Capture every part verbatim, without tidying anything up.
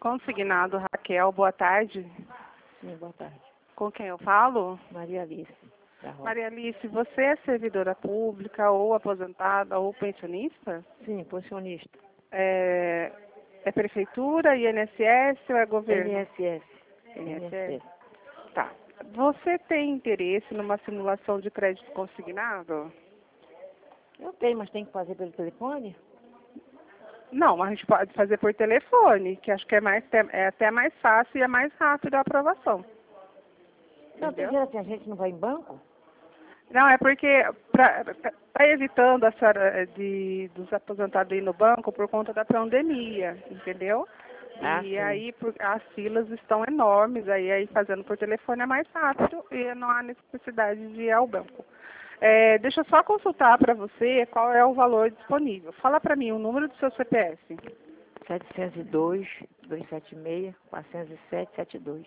Consignado Raquel, boa tarde. Sim, boa tarde. Com quem eu falo? Maria Alice, da Roça. Maria Alice, você é servidora pública ou aposentada ou pensionista? Sim, pensionista. É, é prefeitura, I N S S ou é governo? N S S. I N S S. Tá. Você tem interesse numa simulação de crédito consignado? Eu tenho, mas tem que fazer pelo telefone? Não, a gente pode fazer por telefone, que acho que é, mais, é até mais fácil e é mais rápido a aprovação. Não, tô Entendeu? dizendo assim, a gente não vai em banco? Não, é porque está evitando a senhora de, dos aposentados ir no banco por conta da pandemia, entendeu? Ah, E sim. aí por, as filas estão enormes, aí, aí fazendo por telefone é mais rápido e não há necessidade de ir ao banco. É, deixa eu só consultar para você qual é o valor disponível. Fala para mim o número do seu C P F. setecentos e dois, duzentos e setenta e seis, quatrocentos e sete, setenta e dois.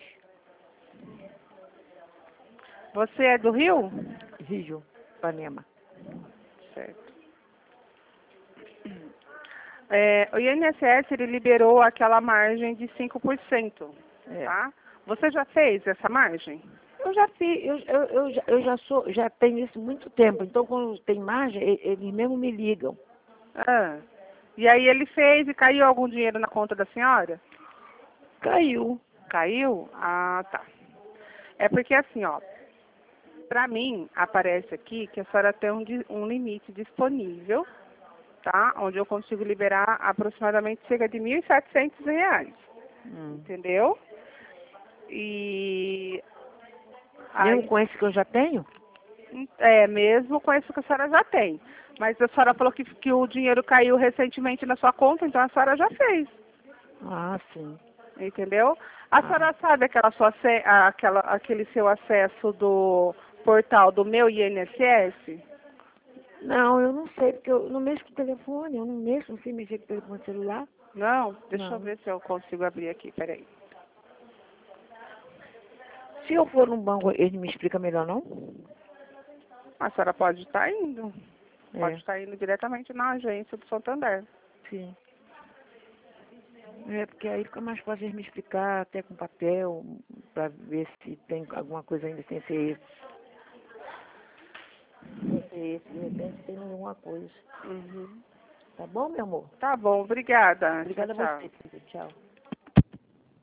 Você é do Rio? Rio, Ipanema. Certo. É, o I N S S ele liberou aquela margem de cinco por cento, É. tá? Você já fez essa margem? Eu já fiz, eu, eu, eu, já, eu já sou, já tenho isso há muito tempo. Então, quando tem margem, e- eles mesmo me ligam. Ah. E aí ele fez e caiu algum dinheiro na conta da senhora? Caiu. Caiu? Ah, tá. É porque assim, ó, pra mim aparece aqui que a senhora tem um, di- um limite disponível, tá? Onde eu consigo liberar aproximadamente cerca de mil e setecentos reais, Hum. entendeu? E Mesmo aí, com esse que eu já tenho? é, mesmo com isso que a senhora já tem. Mas a senhora falou que, que o dinheiro caiu recentemente na sua conta, então a senhora já fez, Ah, sim. entendeu? A Ah. senhora sabe aquela sua, ace- aquela, aquele seu acesso do portal do meu I N S S? Não, eu não sei, porque eu não mexo com telefone, eu não mexo, não sei mexer com telefone celular. Não? Deixa eu Não. ver se eu consigo abrir aqui, peraí. Se eu for num banco, ele me explica melhor, não? A senhora pode estar indo. Pode É, estar indo diretamente na agência do Santander. sim. É, porque aí fica mais fácil eles me explicar, até com papel, pra ver se tem alguma coisa ainda sem ser esse. Sem ser esse, de repente tem alguma coisa. Uhum. Tá bom, meu amor? Tá bom, obrigada. Obrigada Tchau, a tchau. você, filho. Tchau.